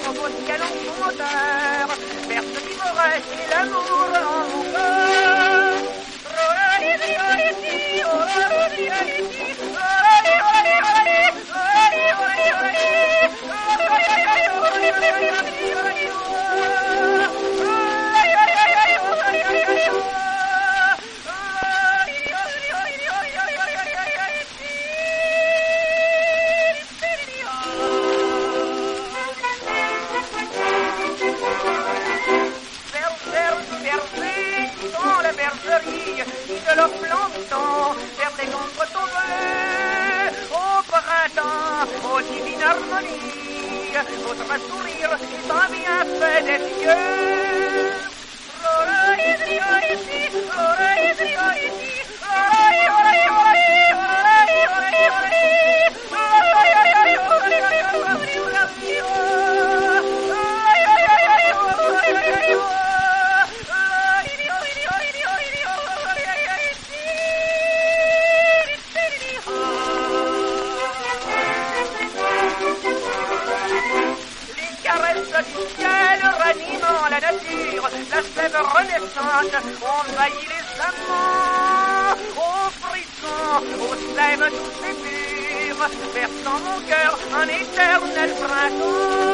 beau ciel en son odeur, vers ce qui me reste et l'amour en mon cœur. De leur plancton, vers les ombres tombées, au printemps, aux divines harmonies, votre sourire est un bienfait des cieux. Du ciel ranimant la nature, la sève renaissante envahit les amants, aux frissons, aux sèves douces et pures, versant mon cœur un éternel printemps.